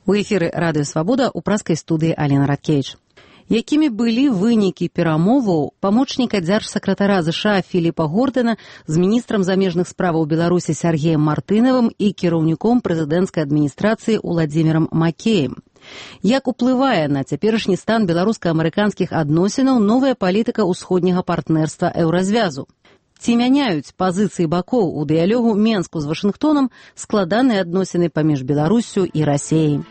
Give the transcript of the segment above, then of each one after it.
У эфіры Радыё Свабода ў праскай студыі Алена Радкевіч. Якімі былі вынікі перамоваў памочніка дзяржсакратара ЗША Філіпа Гордана з міністрам замежных справаў Беларусі Сергеем Мартынавым і кіраўніком прэзідэнцкай адміністрацыі Уладзімірам Макеем? Як уплывае на цяперашні стан беларуска-амерыканскіх адносінаў новая палітыка ўсходняга партнерства еўразвязу? Ці мяняюць пазіцыі бакоў у дыялогу Менску з Вашынгтонам складаныя адносіны паміж Беларуссю і Расіяй?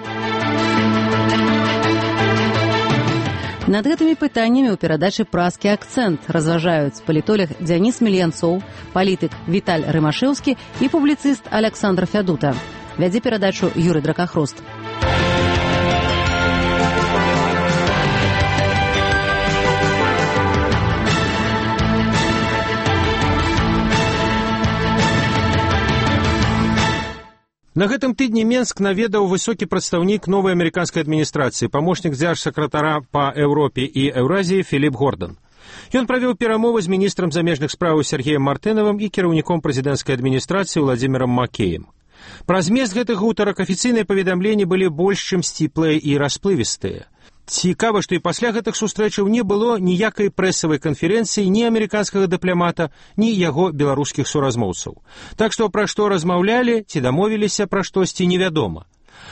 Над гэтымі пытаннямі ў перадачы «Праскі акцэнт» разважаюць палітолог Дзяніс Мельянцоў, палітык Віталь Рымашэўскі і публіцыст Аляксандр Фядута. Вядзе перадачу Юрый Дракахрост. На гэтым тыдні Менск наведаў высокі прадстаўнік новай амерыканскай адміністрацыі, памочнік дзяржсакратара па Еўропе і Еўразіі Філіп Гордан. Ён правёў перамовы з міністрам замежных спраў Сергеем Мартынавым і кіраўніком прэзідэнцкай адміністрацыі Уладзімірам Макеем. Пра змест гэтых гутарак афіцыйныя паведамленні былі больш чым сціплыя і расплывістыя. Цікава, што і пасля гэтых сустрэчаў не было ніякай прэсавай канферэнцыі ні амерыканскага дыпламата, ні яго беларускіх суразмоўцаў. Так што пра што размаўлялі, ці дамовіліся пра штосьці, невядома.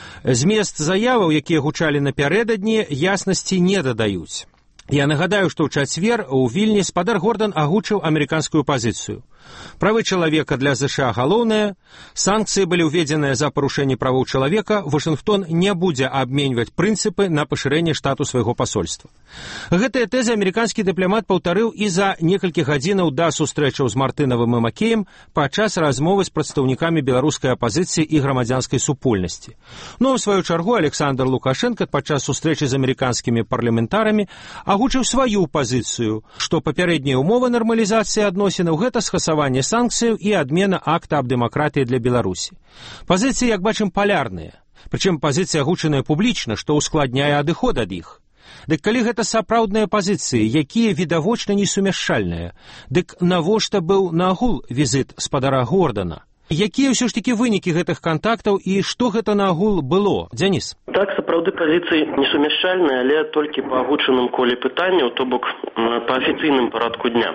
Змест заяваў, якія гучалі напярэдадні, яснасці не дадаюць. Я нагадаю, што ў чацвер у Вільні спадар Гордан агучыў амерыканскую пазіцыю. Правы чалавека для ЗША галоўнае, санкцыі былі ўведзеныя за парушэнне правоў чалавека, Вашынгтон не будзе абменьваць прынцыпы на пашырэнне штату свайго пасольства. Гэтыя тэзы амерыканскі дыпламат паўтарыў і за некалькі гадзінаў да сустрэчаў з Мартынавым і Макеем падчас размовы з прадстаўнікамі беларускай апазіцыі і грамадзянскай супольнасці. Ну, у сваю чаргу, Александр Лукашенко падчас сустрэчы з амерыканскімі парламентарамі агучыў сваю пазіцыю, што папярэдняя ўмова нармалізацыі адносінаў – гэта скасаванне санкцыяў і адмена акта аб дэмакратыі для Беларусі. Пазіцыі, як бачым, палярныя. Прычым пазіцыя агучаная публічна, што ўскладняе адыход ад іх. Дык калі гэта сапраўдныя пазіцыі, якія відавочна несумяшчальныя, дык навошта быў наагул візіт спадара Гордана? Якія ўсё ж такі вынікі гэтых кантактаў і што гэта наагул было? Дзяніс. Так, сапраўды пазіцыі несумяшчальныя, але толькі па агучаным коле пытанняў, то бок па афіцыйным парадку дня.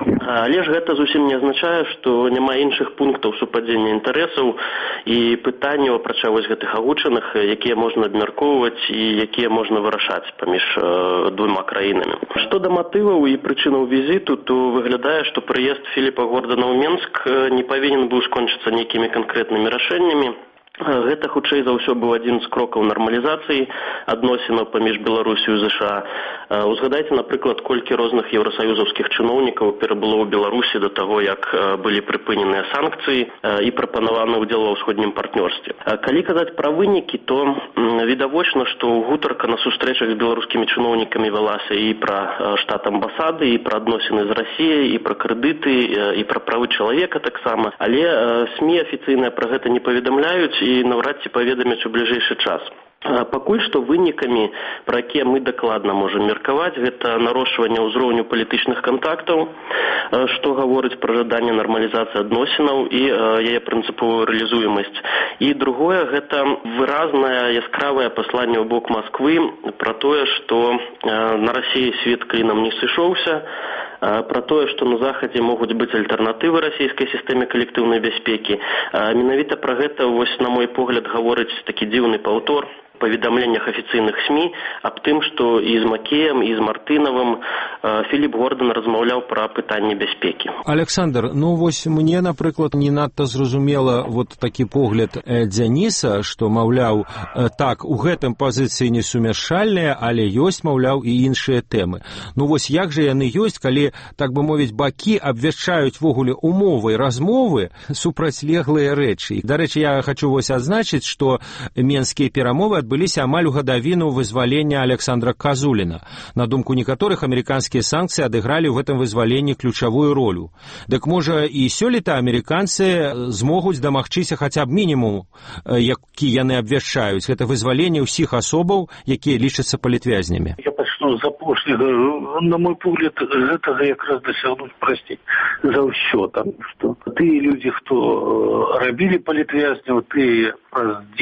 Але ж гэта зусім не азначае, што няма іншых пунктаў супадзення інтарэсаў і пытанняў, апрача вось гэтых агучаных, якія можна абмяркоўваць і якія можна вырашаць паміж двума краінамі. Што да матываў і прычынаў візіту, то выглядае, што прыезд Філіпа Гордана ў Менск не павінен быў скончыцца нейкімі канкрэтнымі рашэннямі. Гэта, хутчэй за ўсё, быў адзін з крокаў нармалізацыі адносінаў паміж Беларусю і ЗША. Узгадайце, напрыклад, колькі розных еўрасаюзаўскіх чыноўнікаў перабыло ў Беларусі да таго, як былі прыпыненыя санкцыі і прапанаваны ўдзел ва ўсходнім партнёрстве. Калі казаць пра вынікі, то відавочна, што гутарка на сустрэчах з беларускімі чыноўнікамі вялася і пра штат амбасады, і пра адносіны з Расіяй, і пра крэдыты, і пра правы чалавека таксама. Але СМІ афіцыйныя пра гэта не паведамляюць і наўрад ці паведамяць у бліжэйшы час. Пакуль што вынікамі, пра якія мы дакладна можам меркаваць, гэта нарошчванне ўзроўню палітычных кантактаў, што гаворыць пра жаданне нармалізацыі адносінаў і яе прынцыповую рэалізуемасць. І другое, гэта выразнае яскравае пасланне ў бок Масквы пра тое, што на Расіі свет клінам не сышоўся, пра тое, што на Захадзе могуць быць альтэрнатывы расійскай сістэме калектыўнай бяспекі. Менавіта пра гэта, вось, на мой погляд, гаворыць такі дзіўны паўтор паведамленнях афіцыйных СМІ аб тым, што і з Макеем, і з Мартынавым Філіп Гордан размаўляў пра пытанні бяспекі. Александр, ну вось мне, напрыклад, не надта зразумела вот такі погляд Дзяніса, што, маўляў, так, у гэтым пазіцыі несумяшчальныя, але ёсць, маўляў, і іншыя тэмы. Ну вось як жа яны ёсць, калі, так бы мовіць, бакі абвяшчаюць вогуле умовы размовы супрацьлеглыя рэчы. Дарэчы, я хочу вось адзначыць, што менскія перамовы адбыліся амаль у гадавіну вызвалення Александра Казуліна. На думку некаторых, амерыканскія санкцыі адыгралі ў гэтым вызваленні ключавую ролю. Дык можа і сёлета амерыканцы змогуць дамагчыся хаця б мінімум, які яны абвяшчаюць. Гэта вызваленне ўсіх асобаў, якія лічацца палітвязнямі. Я пачну з апошняга. На мой погляд, гэтага якраз дасягнуць прасцей за ўсё. Што тыя людзі, хто рабілі палітвязняў, тыя праз дзень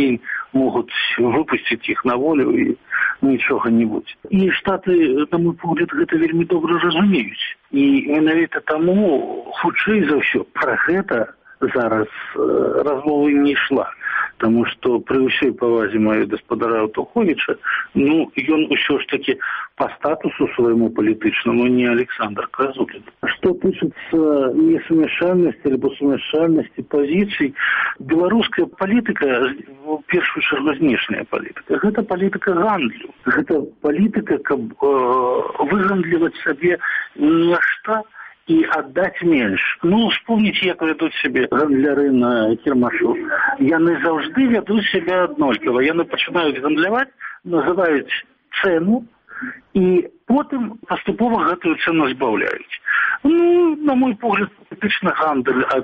могут выпустить их на волю и ничего не будет. И Штаты, на мой погляд, это вельми добре разумеют. И менавіта тому, хутчэй за ўсё, про это зараз размова не шла. Потому что при ўсёй павазе маю гаспадара Аўтуховіча, ён усё ж таки по статусу своему политичному не Александр Козулин. Что пишется несумешальности либо сумешальности позиций, белорусская политика, в первую очередь внешняя политика, это политика гандлю. Это политика, как выгандліваць себе нешта и отдать меньше. Вспомните, як ведут себе гандляры на кірмашу. Яны заўжды ведут себя аднолькава. Яны пачынаюць гандляваць, называюць цену, и потом поступово гэтую цену збаўляюць. На мой погляд, типичный гандль от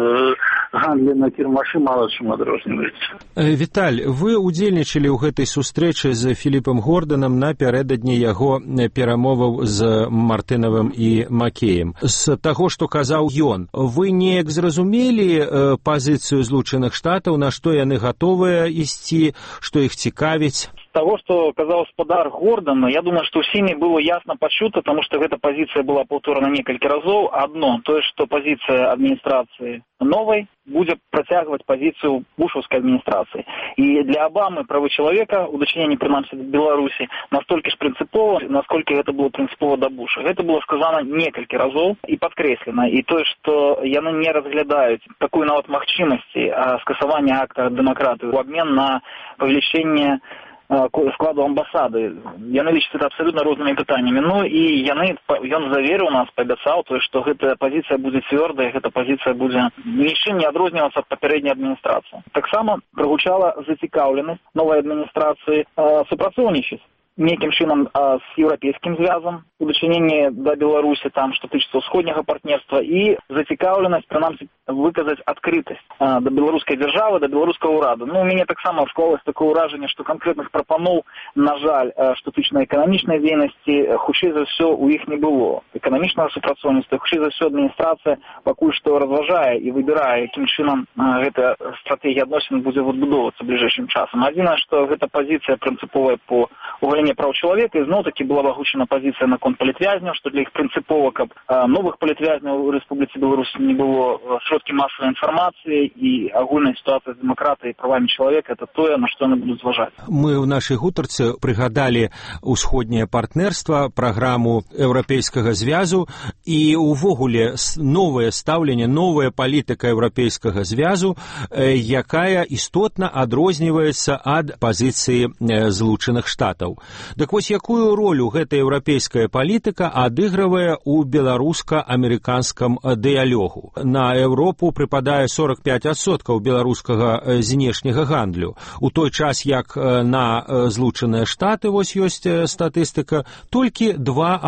гандля на кірмашы мало чым адрозніваецца. Віталь, вы удзельнічалі ў гэтай сустрэчы з Філіпам Горданам напярэдадні яго перамоваў з Мартынавым і Макеем. З таго, што казаў ён, вы неяк зразумелі пазіцыю Злучаных Штатаў, на што яны гатовыя ісці, што іх цікавіць? Того, что сказал гаспадар Гордан, я думаю, что всеми было ясно почуто, потому что эта позиция была повторена несколько разов. Одно, то есть, что позиция администрации новой будет протягивать позицию бушевской администрации. И для Обамы правы человека, удочнение принамсі в Беларуси, настолько же принципово, насколько это было принципово до Буша. Это было сказано несколько разов и подкреслено. И то, что яны не разглядают такую нават магчимости скасования акта демократии в обмен на повеличение складу амбасады. Яны лічаць это абсолютно рознымі пытаннямі. І ён заверыў нас, паабяцаў, што гэта пазіцыя будзе цвёрдая, гэта пазіцыя будзе нічым не адрознівацца ад папярэдняй адміністрацыі. Таксама прагучала зацікаўленасць новай адміністрацыі супрацоўнічаць неким чынам с Европейским звязом, удочинение до Беларуси, там, что тычется усходнего партнерства, и зацікаўленасць, принамсі, выказать открытость до белорусской державы, до белорусского урада. У меня так само склалось такое ўражанне, что конкретных прапаноў, на жаль, что тычна эканамічнай дзейнасці, хутчэй за ўсё у іх не было. Эканамічнага супрацоўніцтва, хутчэй за ўсё адміністрацыя пакуль што разважае і выбірае, якім чынам гэта стратегія адносін будзе адбудоўвацца бліжэйшым часам. Адзінае, што гэта пазіцыя прынцыповая по угаленню прав чалавека, і зноў-такі была агучана пазіцыя наконт палітвязняў, што для іх прынцыпова, каб новых палітвязняў у Рэспубліцы Беларусь не было, сродкі масавай інфармацыі і агульная сітуацыя з дэмакратыяй і правамі чалавека, это тое, на што яны будуць зважаць. Мы ў нашай гутарцы прыгадалі усходняе партнерства, праграму Еўрапейскага звязу і увогуле новае стаўленне, новая палітыка Еўрапейскага звязу, якая істотна адрозніваецца ад пазіцыі Злучаных Штатаў. Так вось, якую ролю гэта еўрапейская палітыка адыгрывае ў беларуска-амерыканскам дыялогу? На Еўропу прыпадае 45% беларускага знешняга гандлю. У той час, як на Злучаныя Штаты, вось ёсць статыстыка, толькі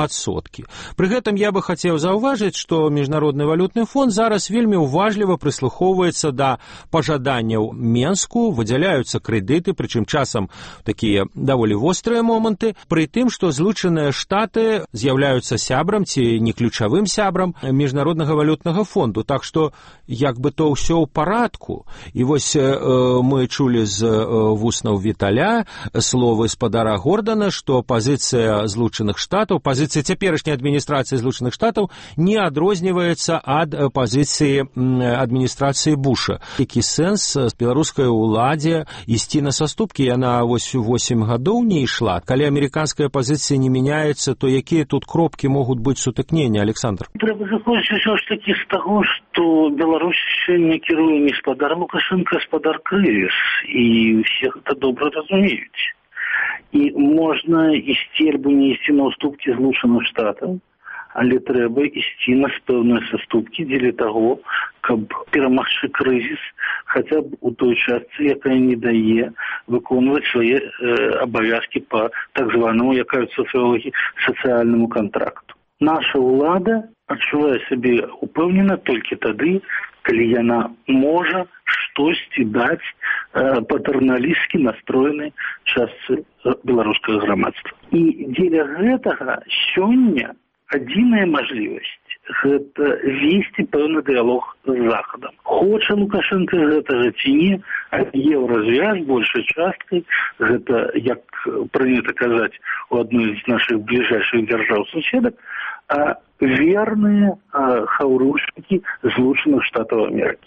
2%. Пры гэтым я бы хацеў заўважыць, што Міжнародны валютны фонд зараз вельмі уважліва прыслухоўваецца да пажаданняў Менску, выдзяляюцца крэдыты, прычым часам такія даволі вострыя моманты, пры тым, што Злучаныя Штаты з'яўляюцца сябрам ці не ключавым сябрам Міжнароднага валютнага фонду. Так што як бы то ўсё ў парадку. І вось мы чулі з вуснаў Віталя словы спадара Гордана, што пазіцыя Злучаных Штатаў, пазіцыя цяперашняй адміністрацыі Злучаных Штатаў не адрозніваецца ад пазіцыі адміністрацыі Буша. Які сэнс беларускай уладзе ісці на саступкі? Яна вось 8 гадоў не ішла. Калі американская позиция не меняется, то какие тут кропки могут быть сутыкнения, Александр? Треба заходить все ж таки с того, что Беларусь не кіруе не спадар Лукашенко, а спадар Крызіс. И всех это добре разумеют. И можно ісці альбо не ісці на уступки Злучаных Штатаў, але трэба ісці на пэўныя саступкі дзеля таго, каб перамагчы крызіс хаця б у той частцы, якая не дае выконваць свае абавязкі па так званаму, як кажуць сацыёлагі, сацыяльнаму кантракту. Наша ўлада адчувае сябе упэўнена толькі тады, калі яна можа штосьці даць патэрналісцкі настроенай частцы беларускага грамадства. І дзеля гэтага сёння адзіная мажлівасць гэта весці пэўны дыялог з захадам. Хоча Лукашенко гэтага ці не, а еўразвяз большай часткай, гэта, як прынята казаць у адной з нашых бліжэйшых дзяржаў-суседак, верныя хаўрушнікі Злучаных Штатаў Амерыкі.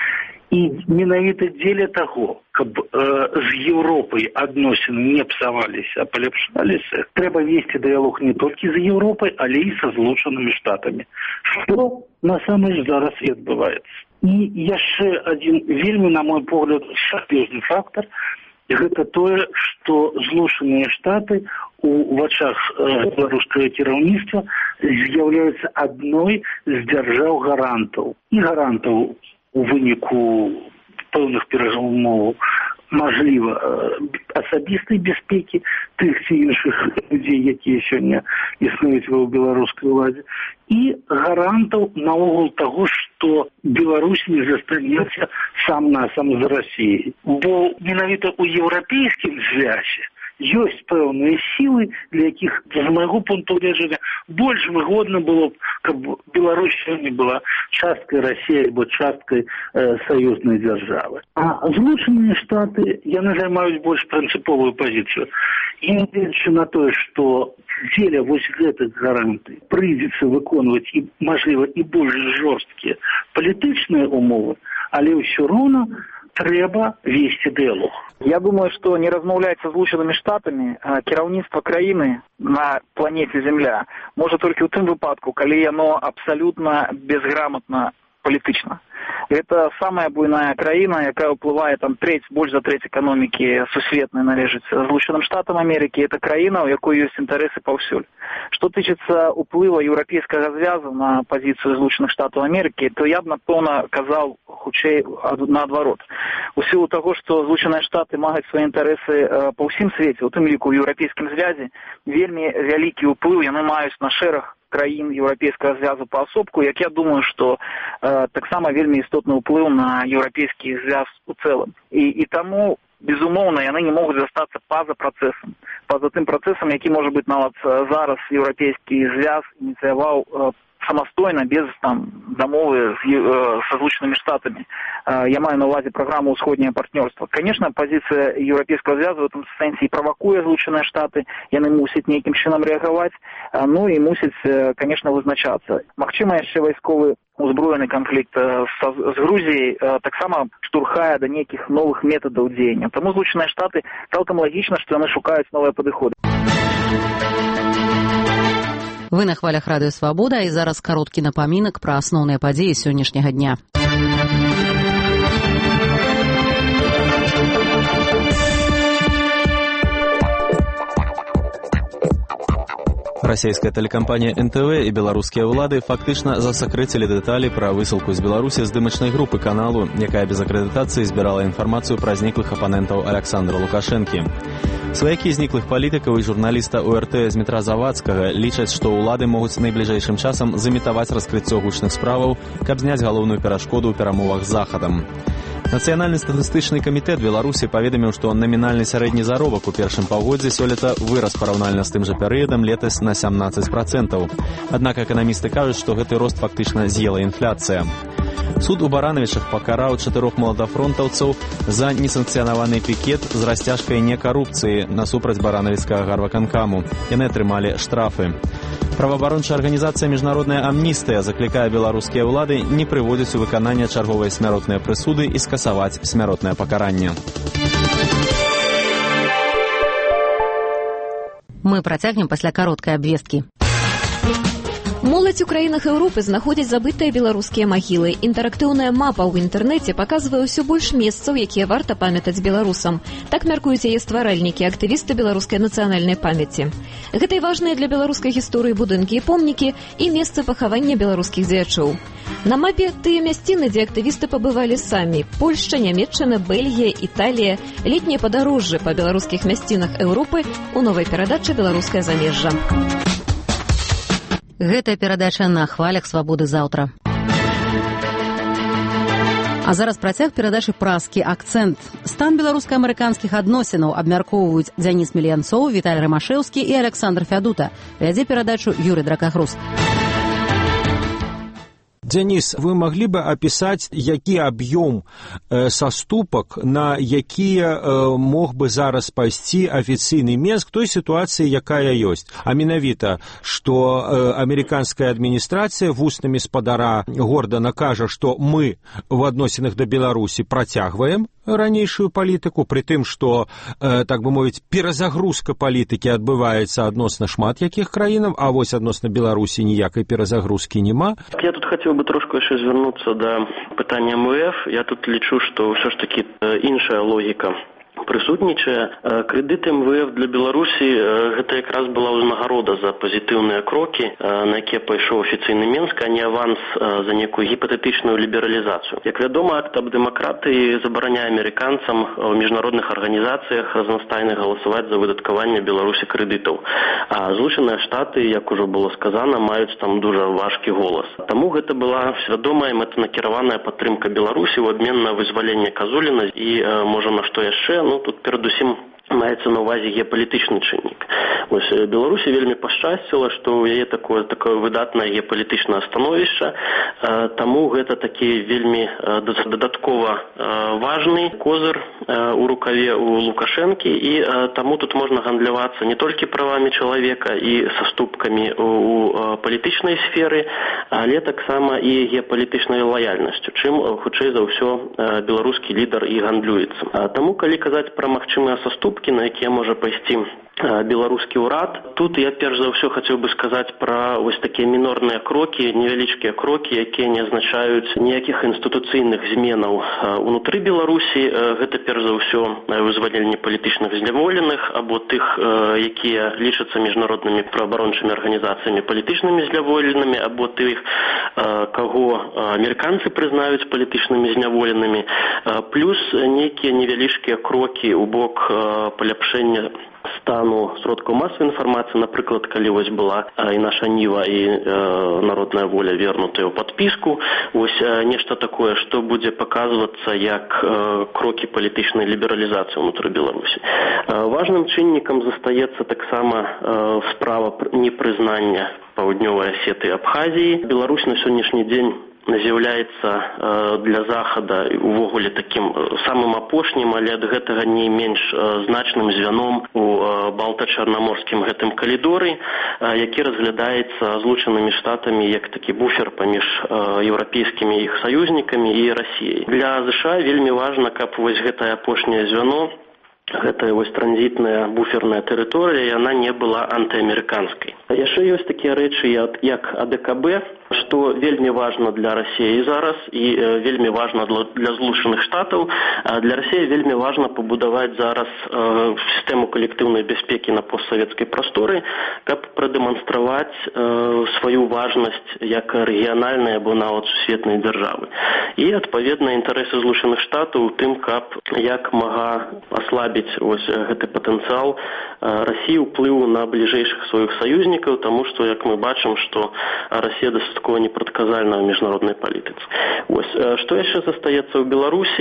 І менавіта дзеля таго, каб з Еўропай адносіны не псаваліся, а паляпшаліся, трэба весці дыялог не толькі з Еўропай, але і са Злучанымі Штатамі, што насамрэч зараз і адбываецца. І яшчэ адзін вельмі, на мой погляд, сур'ёзны фактар – гэта тое, што Злучаныя Штаты у вачах беларускага кіраўніцтва з'яўляюцца адной з дзяржаў-гарантаў. І гарантаў у выніку пэўных перамоваў, мажліва, асабістай бяспекі тых ці іншых людзей, якія сёння існуюць ва беларускай уладзе, і гарантаў наогул таго, што Беларусь не застанецца сам-насам з Расіяй. Бо менавіта ў еўрапейскім звязе ёсць пэўныя сілы, для якіх, з майго пункту гледжання, больш выгодна было, каб Беларусь сёння была часткай Расіі або часткай саюзнай дзяржавы. А Злучаныя Штаты, яны займаюць больш прынцыповую пазіцыю. І негледзячы на тое, што дзеля вось гэтых гарантый прыйдзецца выконваць і, мажліва, і больш жорсткія палітычныя умовы, але ўсё роўна трэба весці дыялог. Я думаю, што не размаўляць са Злучанымі Штатамі кіраўніцтва краіны на планеце Земля можа толькі ў тым выпадку, калі яно абсалютна безграмотна палітычна. Это самая буйная краіна, якая ўплывае больш за трэць эканомікі сусветнай належыць Злучаным Штатам Амерыкі. Это краіна, у якой ёсць інтарэсы паўсюль. Што тычыцца ўплыва еўрапейскага звязу на пазіцыю Злучаных Штатаў Амерыкі, то я б, напэўна, казаў хутчэй наадварот. У сілу таго, што Злучаныя Штаты маюць свае інтарэсы па ўсім свеце, у тым ліку ў еўрапейскім звязе, вельмі вялікі ўплыў яны маюць на шэраг краін еўрапейскага звязу паасобку, як я думаю, што таксама вельмі істотны ўплыў на еўрапейскі звяз у цэлым. І таму, безумоўна, яны не могуць застацца па-за працэсам. Па-за тым працэсам, які, можа быць, нават зараз еўрапейскі звяз ініцыяваў самастойна, без дамовы са Злучанымі Штатамі. Я маю на ўвазе праграму «Усходняе партнёрства». Конечно, пазіцыя еўрапейскага звязу в этом сэнсе і правакуе Злучаныя Штаты, яны мусяць нейкім чынам рэагаваць, ну і мусяць, конечно, вызначацца. Магчыма, яшчэ вайсковы узброены канфлікт з Грузіяй таксама штурхае да нейкіх новых метадаў дзеяння. Таму Злучаныя Штаты цалкам лагічна, што яны шукаюць новыя падыходы. Вы на хвалях радыё Свабода, і зараз кароткі напамінак пра асноўныя падзеі сённяшняга дня. Расійская тэлекампанія НТВ і беларускія ўлады фактычна засакрэцілі дэталі пра высылку з Беларусі здымачнай групы каналу, якая без акрэдытацыі збірала інфармацыю пра зніклых апанентаў Александра Лукашэнкі. Сваякі зніклых палітыкаў і журналіста УРТ Змітра Завадскага лічаць, што ўлады могуць найбліжэйшым часам замітаваць раскрыццё гучных справаў, каб зняць галоўную перашкоду ў перамовах з Захадам. Нацыянальны статыстычны камітэт Беларусі паведаміў, што намінальны сярэдні заробак у першым паўгоддзі сёлета вырас параўнальна з тым жа перыядам летась на 17%. Аднак эканамісты кажуць, што гэты рост фактычна з'ела інфляцыя. Суд у Баранавічах пакараў 4 маладафронтаўцаў за несанкцыянаваны пікет з расцяжкай некарупцыі насупраць баранавіцкага гарваканкаму. Яны атрымалі штрафы. Праваабарончая арганізацыя «Міжнародная амністыя» заклікае беларускія ўлады не прыводзіць у выкананне чарговыя смяротныя прысуды і скасаваць смяротнае пакаранне. Мы працягнем пасля кароткай абвесткі. Моладзь у краінах Еўропы знаходзіць забытыя беларускія магілы. Інтэрактыўная мапа ў інтэрнэце паказвае ўсё больш месцаў, якія варта памятаць беларусам. Так мяркуюць яе стваральнікі, актывісты беларускай нацыянальнай памяці. Гэта і важныя для беларускай гісторыі будынкі і помнікі, і месцы пахавання беларускіх дзеячоў. На мапе тыя мясціны, дзе актывісты пабывалі самі: Польшча, Нямецчына, Бельгія, Італія, летнія падарожжы па беларускіх мясцінах Еўропы у новай перадачы «Беларускае замежжа». Гэтая перадача на хвалях Свабоды заўтра. А зараз працяг перадачы «Праскі акцэнт». Стан беларуска-амерыканскіх адносінаў абмяркоўваюць Дзяніс Мільянцоў, Віталь Рымашэўскі і Александр Фядута. Вядзе перадачу Юрый Дракахрус. Дзяніс, вы маглі бы апісаць, які аб'ём саступак, на якія мог бы зараз пайсці афіцыйны Менск той сітуацыі, якая ёсць. А менавіта, што амерыканская адміністрацыя вуснамі спадара Гордана кажа, што мы в адносінах да Беларусі працягваем ранейшую палітыку, пры тым, што, так бы мовіць, перазагрузка палітыкі адбываецца адносна шмат якіх краінаў, а вось адносна Беларусі ніякай перазагрузкі няма. Я тут хацеў бы трошку яшчэ звярнуцца да пытання МВФ. Я тут лічу, што ўсё ж такі іншая логіка прысутнічае. Крэдыт МВФ для Беларусі гэта якраз была ўзнагарода за пазітыўныя крокі, на якія пайшоў афіцыйны Менск, а не аванс за некую гіпатэтычную лібералізацыю. Як вядома, акт аб дэмакратыі забараняе амерыканцам у міжнародных арганізацыях разнастайна галасаваць за выдаткаванне Беларусі крэдытаў. А Злучаныя Штаты, як ужо было сказана, маюць там дужа важкі голас. Таму гэта была свядомая мэтанакіраваная падтрымка Беларусі ў абмен на вызваленне Казуліна і, можа, на што яшчэ. Тут перадусім маецца на ўвазе геапалітычны чыннік. Вось Беларусі вельмі пашчасціла, што ў яе такое выдатнае геапалітычнае становішча, таму гэта такі вельмі дадаткова важны козыр у рукаве у Лукашэнкі, і таму тут можна гандлявацца не толькі правамі чалавека і саступкамі у палітычнай сферы, але таксама і геапалітычнай лаяльнасцю, чым хутчэй за ўсё беларускі лідар і гандлюецца. Таму, калі казаць пра магчымыя саступкі, на якія можа пайсці беларускі ўрад, тут я перш за ўсё хацеў бы сказаць пра вось такія мінорныя крокі, невялічкія крокі, якія не азначаюць ніякіх інстытуцыйных зменаў унутры Беларусі. Гэта перш за ўсё вызваленне палітычных зняволеных або тых, якія лічацца міжнароднымі праабарончымі арганізацыямі палітычнымі зняволенымі, або тых, каго амерыканцы прызнаюць палітычнымі зняволенымі, плюс нейкія невялічкія крокі ў бок паляпшэння стану сродкаў масавай інфармацыі, напрыклад, калі вось была і наша Ніва, і народная воля вернутыя ў падпіску, вось нешта такое, што будзе паказвацца як крокі палітычнай лібералізацыі ўнутры Беларусі. Важным чыннікам застаецца таксама справа непрызнання Паўднёвай Асеты і Абхазіі. Беларусь на сённяшні дзень з'яўляецца для Захада увогуле такім самым апошнім, але ад гэтага не менш значным звяном у балта-чарнаморскім гэтым калідоры, які разглядаецца Злучанымі Штатамі як такі буфер паміж еўрапейскімі іх саюзнікамі і Расіяй. Для США вельмі важна, каб вось гэтае апошняе звяно, гэтая вось транзітная буферная тэрыторыя, яна не была антыамерыканскай. Яшчэ ёсць такія рэчы, як АДКБ, што вельмі важна для Расіі зараз і вельмі важна для Злучаных Штатаў. Для Расіі вельмі важна пабудаваць зараз сістэму калектыўнай бяспекі на постсавецкай прасторы, каб прадэманстраваць сваю важнасць як рэгіянальнай або нават сусветнай дзяржавы. І, адпаведна, інтарэсы Злучаных Штатаў у тым, каб як мага аслабіць вось гэты патэнцыял Расіі ўплыву на бліжэйшых сваіх саюзнікаў, таму што, як мы бачым, што Расія дастаткова непрадказальна ў міжнароднай палітыцы. Вось, што яшчэ застаецца ў Беларусі,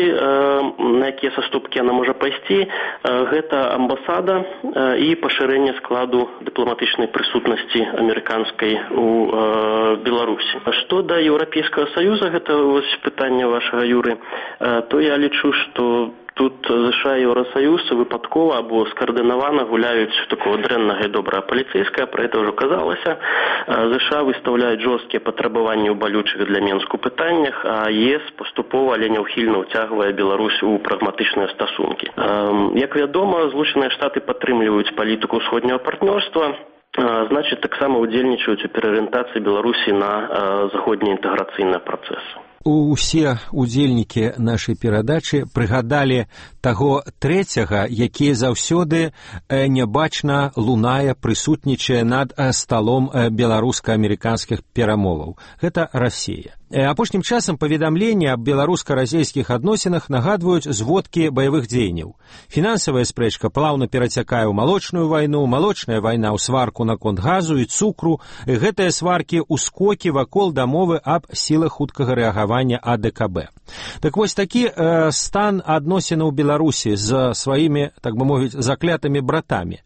на якія саступкі яна можа пайсці, гэта амбасада і пашырэнне складу дыпламатычнай прысутнасці амерыканскай у Беларусі. Што да Еўрапейскага Саюза, гэта вось пытанне вашага, Юры, то я лічу, што тут США і Еўрасаюз выпадкова або скаардынавана гуляюць такого дрэннага і добрага паліцэйскага, пра гэта ўжо казалася. США выстаўляюць жорсткія патрабаванні ў балючых для Менску пытаннях, а ЕС паступова, але няўхільна ўцягвае Беларусь у прагматычныя стасункі. Як вядома, Злучаныя Штаты падтрымліваюць палітыку ўсходняга партнёрства, значыць, таксама ўдзельнічаюць у пераарыентацыі Беларусі на заходнеінтэграцыйныя працэсы. Усе удзельнікі нашай перадачы прыгадалі таго трэцяга, які заўсёды нябачна лунае, прысутнічае над сталом беларуска-амерыканскіх перамоваў. Гэта Расія. Апошнім часам паведамленні аб беларуска-расійскіх адносінах нагадваюць зводкі баявых дзеянняў. Фінансавая спрэчка плаўна перацякае ў малочную вайну, малочная вайна ў сварку наконт газу і цукру, гэтыя сваркі ў скокі вакол дамовы аб сілах хуткага рэагавання АДКБ. Так вось такі стан адносінаў Беларусі з сваімі, так бы мовіць, заклятымі братамі.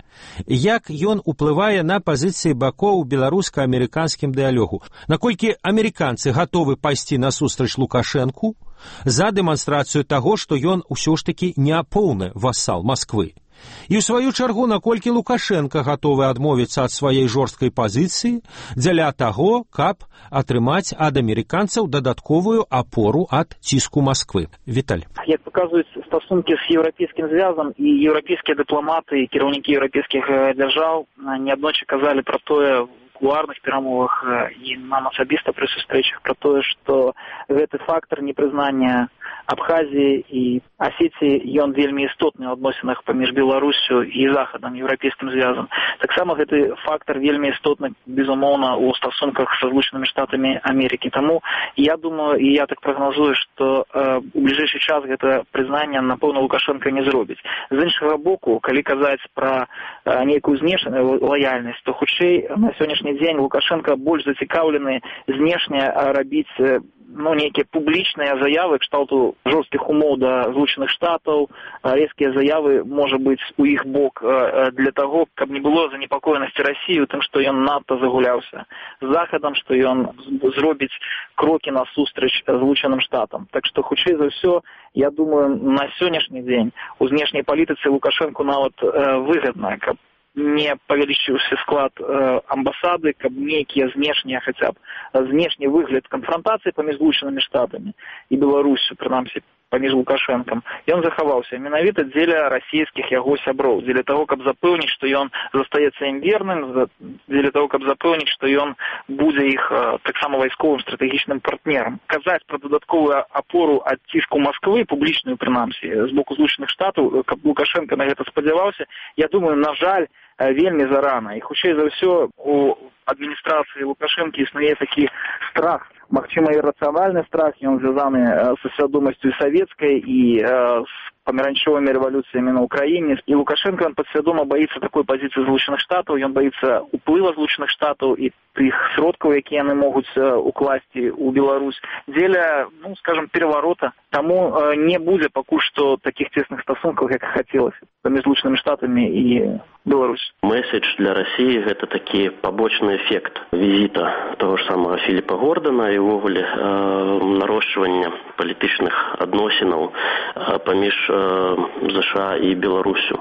Як ён уплывае на пазіцыі бакоў у беларуска-амерыканскім дыялогу? Наколькі амерыканцы гатовы пайсці насустрач Лукашэнку за дэманстрацыю таго, што ён усё ж такі не поўны васал Масквы? І ў сваю чаргу, наколькі Лукашенко гатовы адмовіцца ад сваёй жорсткай пазіцыі дзеля таго, каб атрымаць ад амерыканцаў дадатковую апору ад ціску Масквы? Віталь. Як паказваюць стасункі з еўрапейскім звязам, і еўрапейскія дыпламаты, і кіраўнікі еўрапейскіх дзяржаў неаднойчы казалі пра тое, кулуарных перамовах і нам асабіста пры сустрэчах пра тое, што гэты фактар непрызнання Абхазіі і Асетіі, ён вельмі істотны ў адносінах паміж Беларусю і Захадам, еўрапейскім звязам. Таксама гэты фактар вельмі істотны, безумоўна, у стасунках са Злучанымі Штатамі Амерыкі. Таму я думаю, і я так прагназую, што у бліжэйшы час гэта прызнанне, напэўна, Лукашенко не зробіць. З іншага боку, калі казаць пра нейкую знешнюю лаяльнасць, то хутчэй на сённяшні дзень Лукашенко больш зацікаўлены знешне рабіць нейкія публічныя заявы кшталту жорсткіх умоў да Злучаных Штатаў, рэзкія заявы, можа быць, у іх бок для таго, каб не было занепакоенасці Расіі у тым, што ён надта загуляўся з Захадам, што ён зробіць крокі насустрач Злучаным Штатам. Так што, хутчэй за ўсё, я думаю, на сённяшні дзень у знешняй палітыцы Лукашэнку нават выгадна, каб не павялічыўся склад амбасады, каб нейкія знешнія, хаця б знешні выгляд канфрантацыі паміж Злучанымі Штатамі і Беларусю, прынамсі, паміж Лукашэнкам, ён захаваўся менавіта дзеля расійскіх яго сяброў, дзеля таго, каб запэўніць, што ён застаецца ім верным, дзеля таго, каб запэўніць, што ён будзе іх таксама вайсковым стратэгічным партнерам. Казаць пра дадатковую апору ад ціску Масквы, публічную прынамсі, з боку Злучаных Штатаў, каб Лукашенко на гэта спадзяваўся, я думаю, на жаль, вельмі зарана. І хутчэй за ўсё у адміністрацыі Лукашэнкі існуе такі страх, магчыма, іррацыянальны страх, ён звязаны са свядомасцю савецкай і з памяранчовымі рэвалюцыямі на Ўкраіне. І Лукашенко, ён падсвядома баіцца такой пазіцыі Злучаных Штатаў, ён баіцца уплыва Злучаных Штатаў і тых сродкаў, якія яны могуць укласці ў Беларусь дзеля, скажам, пераварота. Таму не будзе пакуль што такіх цесных стасункаў, як хацелася паміж Злучанымі Штатамі і Беларусь. Месседж для России – это такі побочный эффект візіта того ж самого Філіпа Гордана і ўвогуле нарошчвання палітычных адносінаў паміж США і Беларусю.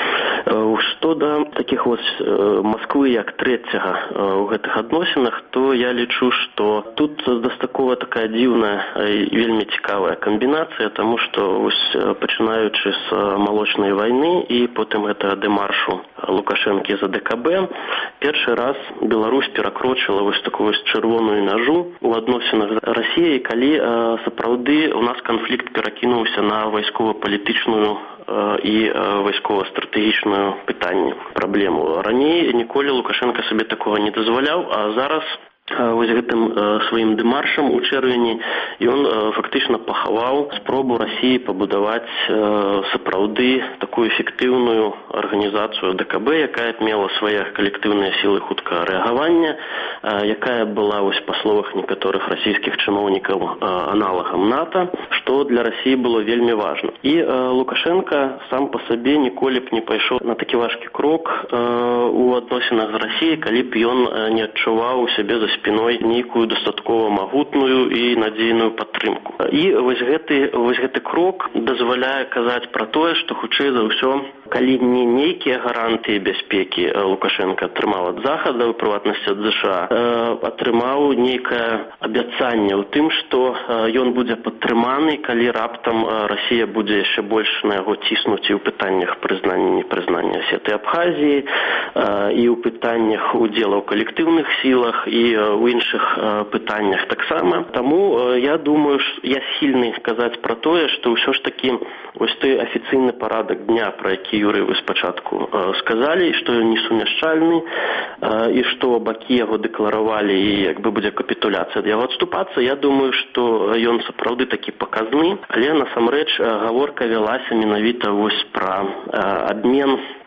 Што да такіх Москвы як трэцяга ў гэтых адносінах, то я лічу, што тут дастаткова такая дзіўная і вельмі цікавая камбінацыя, таму што пачынаючы з малочнай вайны і потым гэтага дэмаршу Лукашэнкі за ДКБ, першы раз Беларусь перакрочыла такую чырвоную мяжу у адносінах з Расіяй, калі сапраўды у нас канфлікт перакінуўся на вайскова-палітычную і вайскова-стратэгічную пытанне, праблему. Раней ніколі Лукашенко сабе такога не дазваляў, а зараз вось гэтым сваім дэмаршам у чэрвені ён фактычна пахаваў спробу Расіі пабудаваць сапраўды такую эфектыўную арганізацыю ДКБ, якая б мела свае калектыўныя сілы хуткага рэагавання, якая была, па словах некаторых расійскіх чыноўнікаў, аналагам НАТО, што для Расіі было вельмі важна. І Лукашенко сам па сабе ніколі б не пайшоў на такі важкі крок у адносінах з Расіяй, калі б ён не адчуваў у сябе за спиной нейкую дастаткова магутную і надзейную падтрымку. І вось гэты крок дазваляе казаць пра тое, што хутчэй за ўсё, калі не нейкія гарантыі бяспекі Лукашенко атрымаў ад Захада, у прыватнасці ад США, атрымаў нейкае абяцанне ў тым, што ён будзе падтрыманы, калі раптам Расія будзе яшчэ больш на яго ціснуць і ў пытаннях прызнання, непрызнання Асеты і Абхазіі, і ў пытаннях удзела ў калектыўных сілах, і у іншых пытаннях таксама. Таму я думаю, я схільны казаць пра тое, што ўсё ж такі вось той афіцыйны парадак дня, пра які, Юрый, вы спачатку сказалі, што ён несумяшчальны, і што бакі яго дэкларавалі, і як бы будзе капітуляцыя ад яго адступацца, я думаю, што ён сапраўды такі паказны, але насамрэч гаворка вялася менавіта вось пра абмен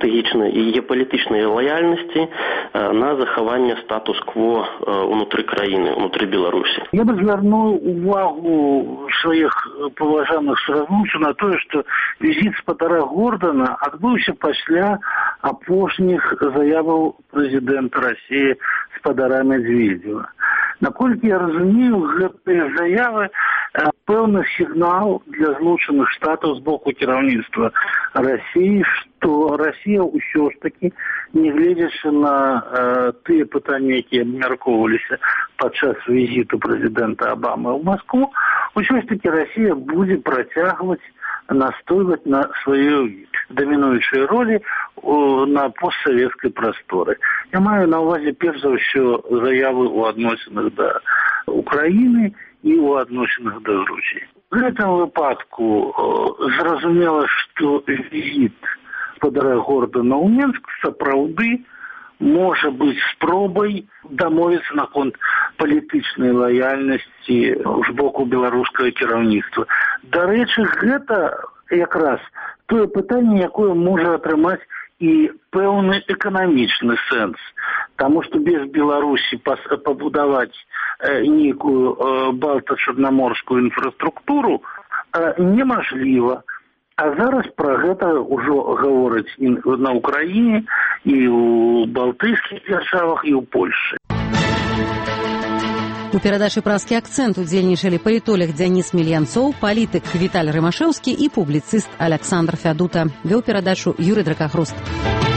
стратэгічнай і геапалітычнай лаяльнасці на захаванне статус-кво унутры краіны, унутры Беларусі. Я бы звярнуў увагу сваіх паважаных суразмоўцаў на тое, што візіт спадара Гордана адбыўся пасля апошніх заяваў прэзідэнта Расіі спадара Медведева. Наколькі я разумею, гэтыя заявы пэўны сігнал для злучаных штатаў з боку кіраўніцтва Расіі, што Расія ўсё ж такі, нягледзячы на тыя пытанні, якія абмяркоўваліся падчас візіту прэзідэнта Абамы ў Маскву, ўсё ж такі Расія будзе працягваць настойваць на сваёй дамінуючай ролі на постсавецкай прасторы. Я маю на ўвазе перш за ўсё заявы ў адносінах да Украіны і ў адносінах да Грузіі. В гэтым выпадку зразумела, што візіт спадара Гордана ў Мінск сапраўды можа быць спробай дамовіцца наконт палітычнай лаяльнасці з боку беларускага кіраўніцтва. Дарэчы, гэта якраз тое пытанне, якое можа атрымаць і пэўны эканамічны сэнс. Таму што без Беларусі пабудаваць нейкую балта-чарнаморскую інфраструктуру немажліва. А зараз пра гэта ўжо гавораць і на Украіне, і ў балтыйскіх дзяржавах, і ў Польшчы. У перадачы «Праскі акцэнт» удзельнічалі палітолог Дзяніс Мільянцоў, палітык Віталь Рымашэўскі і публіцыст Аляксандр Фядута. Вёў перадачу Юрый Дракахруст.